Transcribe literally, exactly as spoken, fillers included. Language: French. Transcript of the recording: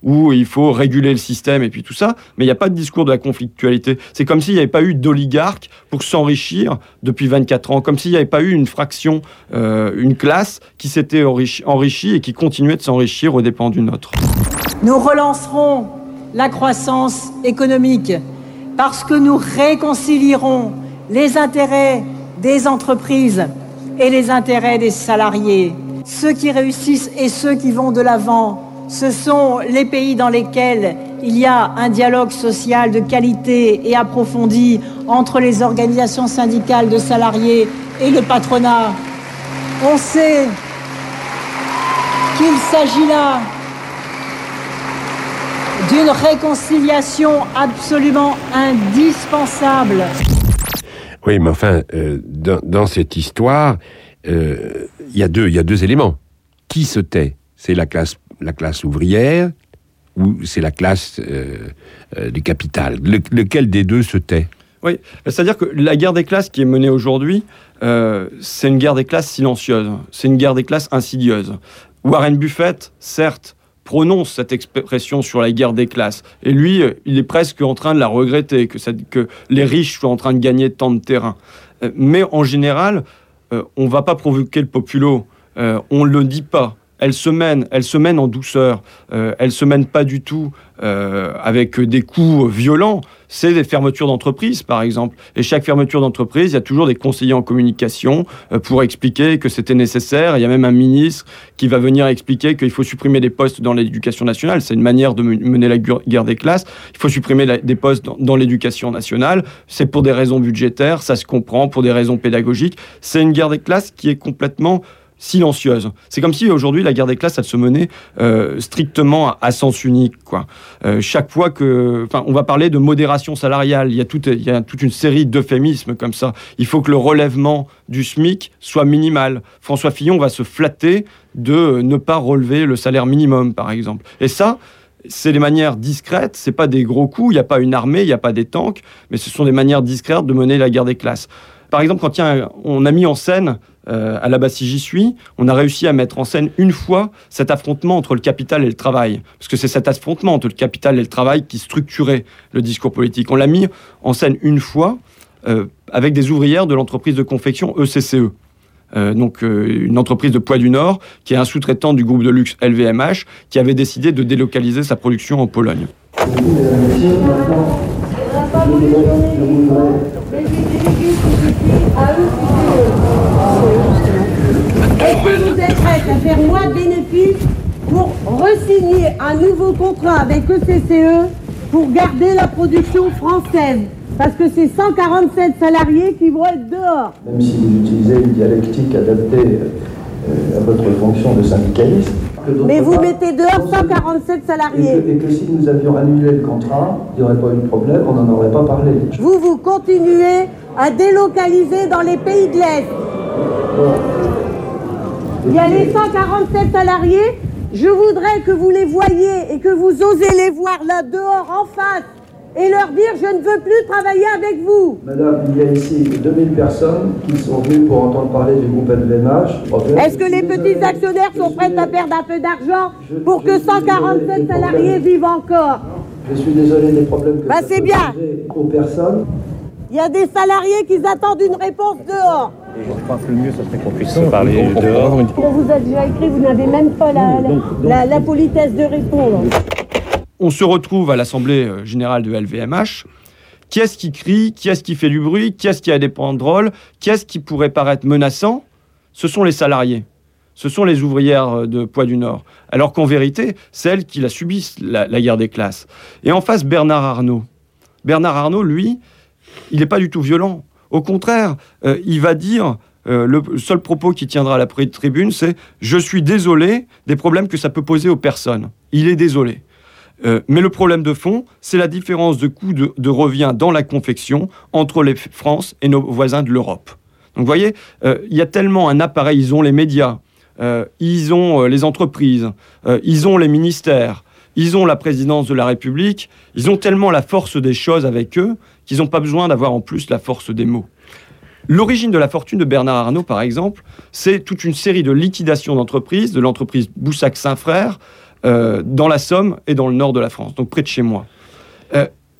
où il faut réguler le système et puis tout ça, mais il n'y a pas de discours de la conflictualité. C'est comme s'il n'y avait pas eu d'oligarques pour s'enrichir depuis vingt-quatre ans, comme s'il n'y avait pas eu une fraction, euh, une classe qui s'était enrichie, enrichie et qui continuait de s'enrichir aux dépens d'une autre. Nous relancerons la croissance économique parce que nous réconcilierons les intérêts des entreprises et les intérêts des salariés. Ceux qui réussissent et ceux qui vont de l'avant, ce sont les pays dans lesquels il y a un dialogue social de qualité et approfondi entre les organisations syndicales de salariés et le patronat. On sait qu'il s'agit là d'une réconciliation absolument indispensable. Oui, mais enfin, euh, dans, dans cette histoire, euh, y a deux, il y a deux éléments. Qui se tait ? C'est la classe, la classe ouvrière ou c'est la classe euh, euh, du capital ? Le, lequel des deux se tait ? Oui, c'est-à-dire que la guerre des classes qui est menée aujourd'hui, euh, c'est une guerre des classes silencieuse, c'est une guerre des classes insidieuse. Warren Buffett, certes, prononce cette expression sur la guerre des classes. Et lui, il est presque en train de la regretter, que, ça, que les riches soient en train de gagner tant de terrain. Mais en général, euh, on ne va pas provoquer le populo. Euh, on ne le dit pas. Elle se mène, elle se mène en douceur. Euh, elle ne se mène pas du tout euh, avec des coups violents. C'est des fermetures d'entreprises, par exemple. Et chaque fermeture d'entreprise, il y a toujours des conseillers en communication euh, pour expliquer que c'était nécessaire. Il y a même un ministre qui va venir expliquer qu'il faut supprimer des postes dans l'éducation nationale. C'est une manière de mener la guerre des classes. Il faut supprimer la, des postes dans, dans l'éducation nationale. C'est pour des raisons budgétaires, ça se comprend, pour des raisons pédagogiques. C'est une guerre des classes qui est complètement silencieuse. C'est comme si aujourd'hui la guerre des classes elle se menait euh, strictement à, à sens unique, quoi. Euh, chaque fois que, enfin, on va parler de modération salariale, il y a toute, il y a toute une série d'euphémismes comme ça. Il faut que le relèvement du SMIC soit minimal. François Fillon va se flatter de ne pas relever le salaire minimum, par exemple. Et ça, c'est des manières discrètes. C'est pas des gros coups. Il y a pas une armée, il y a pas des tanks, mais ce sont des manières discrètes de mener la guerre des classes. Par exemple, quand il y a un, on a mis en scène Euh, à la Bastille j'y suis, on a réussi à mettre en scène une fois cet affrontement entre le capital et le travail. Parce que c'est cet affrontement entre le capital et le travail qui structurait le discours politique. On l'a mis en scène une fois euh, avec des ouvrières de l'entreprise de confection E C C E. Euh, donc euh, une entreprise de Poix du Nord qui est un sous-traitant du groupe de luxe L V M H qui avait décidé de délocaliser sa production en Pologne. Est-ce que vous êtes prête à faire moins de bénéfices pour re-signer un nouveau contrat avec E C C E pour garder la production française? Parce que c'est cent quarante-sept salariés qui vont être dehors. Même si vous utilisez une dialectique adaptée euh, à votre fonction de syndicaliste. Mais vous mettez dehors cent quarante-sept salariés. Et que, et que si nous avions annulé le contrat, il n'y aurait pas eu de problème, on n'en aurait pas parlé. Vous, vous continuez à délocaliser dans les pays de l'Est. Bon. Il y a les cent quarante-sept salariés, je voudrais que vous les voyiez et que vous osez les voir là dehors en face et leur dire je ne veux plus travailler avec vous. Madame, il y a ici deux mille personnes qui sont venues pour entendre parler du groupe L V M H. Est-ce que les petits actionnaires sont prêts à perdre un peu d'argent pour que cent quarante-sept salariés vivent encore? Je suis désolé des problèmes que bah, ça c'est peut bien. poser aux personnes. Il y a des salariés qui attendent une réponse dehors. Je pense que le mieux, ça serait qu'on puisse se parler dehors. On vous a déjà écrit, vous n'avez même pas la, la, la, la politesse de répondre. On se retrouve à l'Assemblée générale de L V M H. Qui est-ce qui crie? Qui est-ce qui fait du bruit? Qui est-ce qui a des banderoles? Qui est-ce qui pourrait paraître menaçant? Ce sont les salariés. Ce sont les ouvrières de Poix du Nord. Alors qu'en vérité, c'est elles qui la subissent, la, la guerre des classes. Et en face, Bernard Arnault. Bernard Arnault, lui, il n'est pas du tout violent. Au contraire, euh, il va dire, euh, le seul propos qu'il tiendra à la tribune, c'est « Je suis désolé des problèmes que ça peut poser aux personnes ». Il est désolé. Euh, mais le problème de fond, c'est la différence de coût de, de revient dans la confection entre les France et nos voisins de l'Europe. Donc vous voyez, euh, il y a tellement un appareil, ils ont les médias, euh, ils ont euh, les entreprises, euh, ils ont les ministères, ils ont la présidence de la République, ils ont tellement la force des choses avec eux qu'ils n'ont pas besoin d'avoir en plus la force des mots. L'origine de la fortune de Bernard Arnault, par exemple, c'est toute une série de liquidations d'entreprises, de l'entreprise Boussac-Saint-Frère, euh, dans la Somme et dans le nord de la France, donc près de chez moi. Euh,